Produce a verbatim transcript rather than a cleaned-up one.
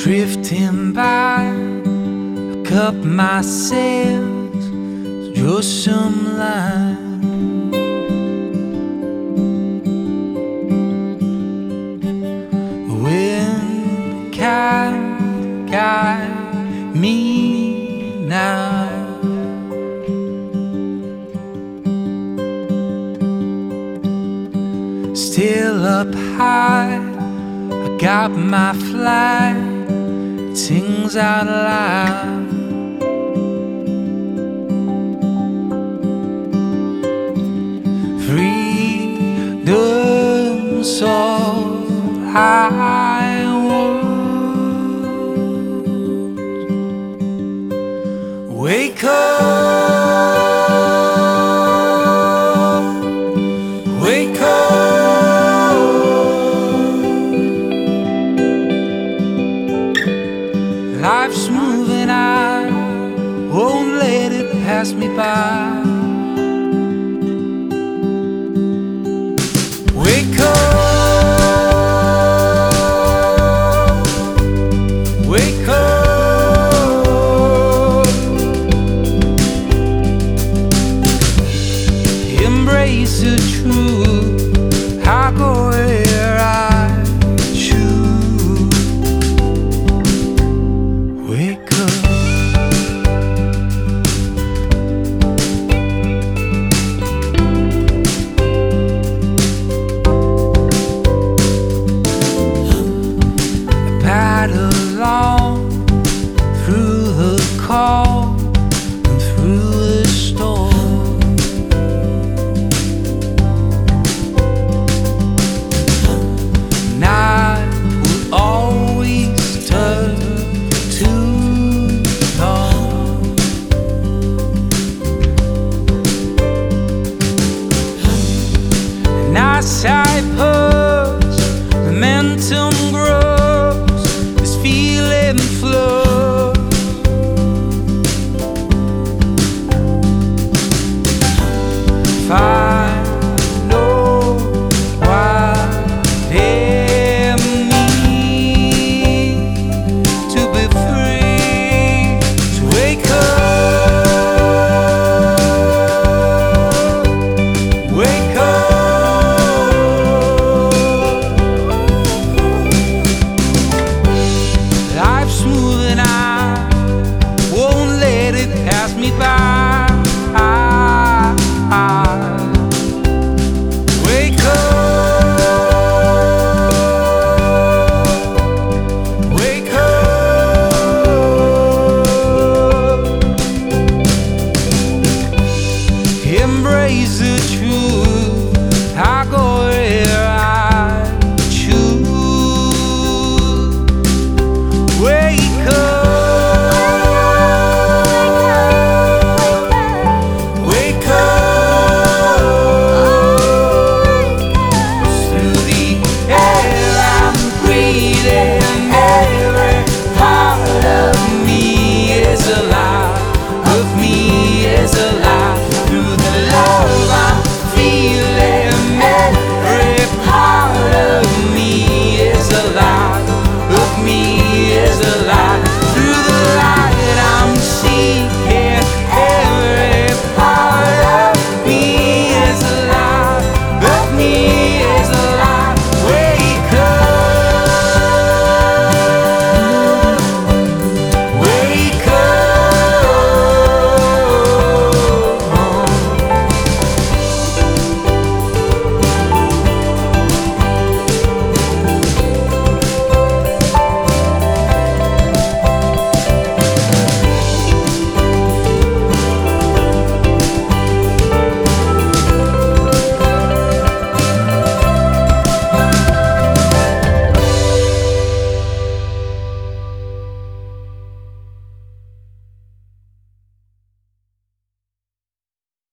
Drifting by, I cup my sails to draw some line. Wind can't guide me now. Still up high, I got my flag, it sings out loud. Freedom soar highward. Wake up, wake up. Life's moving, I won't let it pass me by. Wake up, wake up. Embrace the truth, I go where I choose. Wake up. Paddle along through the cold and through the storm. Night will always turn to dawn. And I sigh.